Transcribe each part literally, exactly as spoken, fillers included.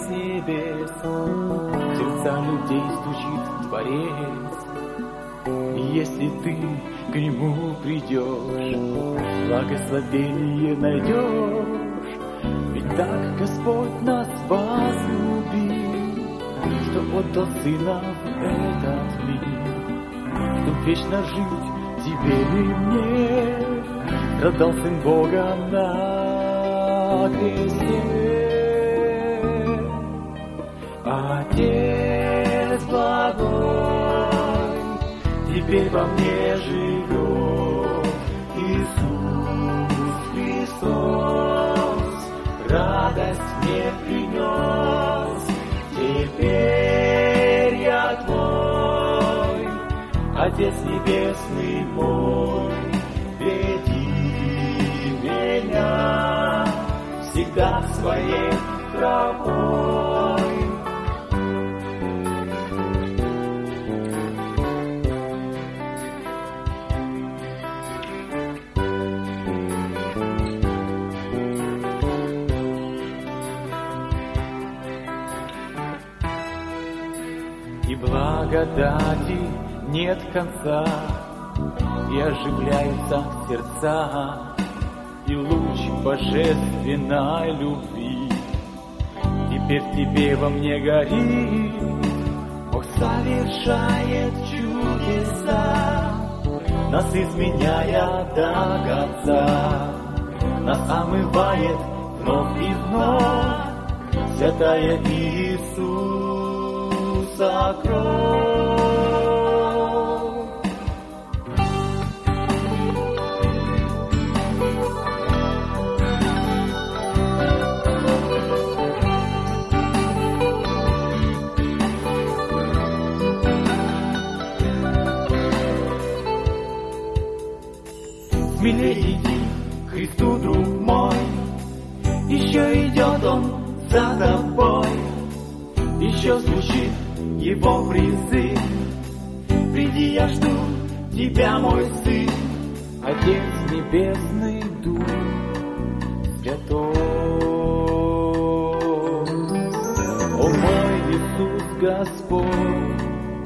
с небес в сердца людей стучит Творец. И если ты к Нему придешь, благословение найдешь. Ведь так Господь нас возлюбил, что отдал Сына в этот мир, чтоб вечно жить тебе и мне. Страдал Сын Бога на кресте. Отец благой, теперь во мне живет Иисус Христос, радость мне принес. Теперь я твой, Отец небесный мой, веди меня всегда своей тропой. И благодати нет конца, и оживляются сердца, и луч божественной любви теперь в тебе во мне горит. Бог совершает чудеса, нас изменяя до конца, нас омывает вновь и вновь святая Иисуса кровь. Смелее иди к Христу, друг мой, еще идет Он за тобой, еще звучит Его призыв. Приди, я жду тебя, мой сын, Отец Небесный, Дух Святой. О мой Иисус Господь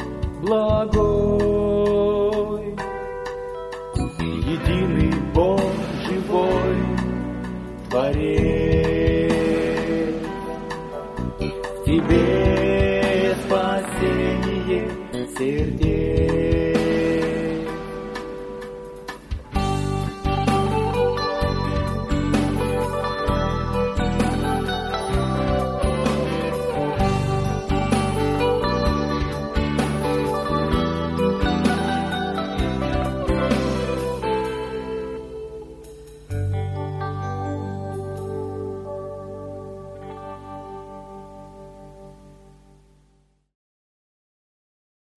благой, единый Бог живой, Творец. В тебе спасение сердец.